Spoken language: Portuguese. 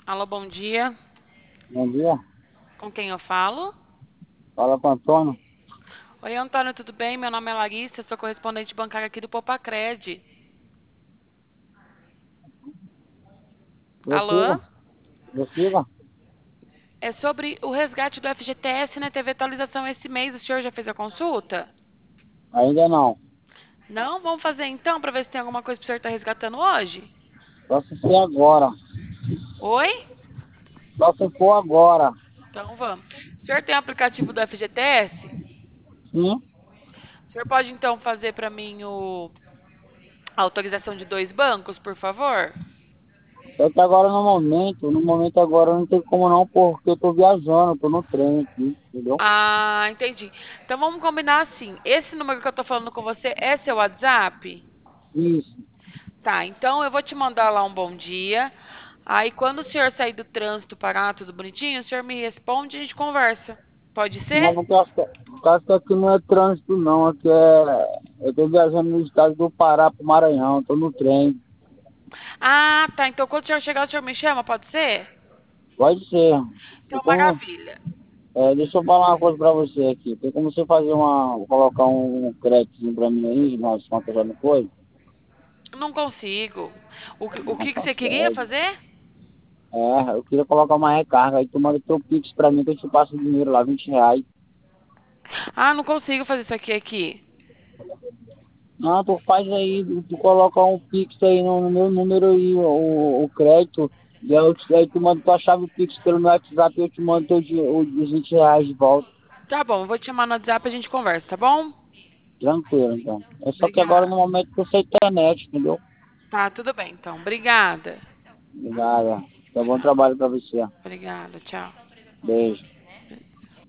Alô, bom dia. Bom dia, Com quem eu falo? fala com o Antônio. Oi, Antônio, tudo bem? Meu nome é Larissa, sou correspondente bancária aqui do Popacred. Prossiga, Alô? prossiga. É sobre o resgate do FGTS, né? Teve atualização esse mês. O senhor já fez a consulta? Ainda não. Não? Vamos fazer então para ver se tem alguma coisa para o senhor estar resgatando hoje? Só se for agora. Oi? Só se for agora. Então vamos. O senhor tem o aplicativo do FGTS? Sim. O senhor pode então fazer para mim a autorização de dois bancos, por favor? Só que agora no momento agora não tem como não, porque eu tô viajando, tô no trem aqui, entendeu? Ah, entendi. Então vamos combinar assim. Esse número que eu tô falando com você é seu WhatsApp? Isso. Tá, então eu vou te mandar lá um bom dia. Aí quando o senhor sair do trânsito, parar tudo bonitinho, o senhor me responde e a gente conversa. Pode Não, ser? porque aqui não é trânsito não, aqui é. Eu tô viajando no estado do Pará pro Maranhão, tô no trem. Ah, tá. Então quando o senhor chegar, o senhor me chama, pode ser? Pode ser. Tem Então, como. maravilha. Deixa eu falar uma coisa pra você aqui. Tem como você fazer colocar um crédito pra mim aí, nossa, conta já não foi? Não consigo. O Não que que você queria consegue. fazer? Eu queria colocar uma recarga. Aí tu manda teu Pix pra mim que eu te passo o dinheiro lá, R$ 20. Ah, não consigo fazer isso aqui. Não, tu faz aí, tu coloca um Pix aí no meu número aí, o crédito. E aí tu manda tua chave Pix pelo meu WhatsApp e eu te mando os R$ 20 de volta. Tá bom, eu vou te chamar no WhatsApp e a gente conversa, tá bom? Tranquilo, então. É só que agora Obrigada. no momento eu sei internet, entendeu? Tá, tudo bem, então. Obrigada. Obrigado. Então, bom trabalho pra você. Obrigada, tchau. Beijo.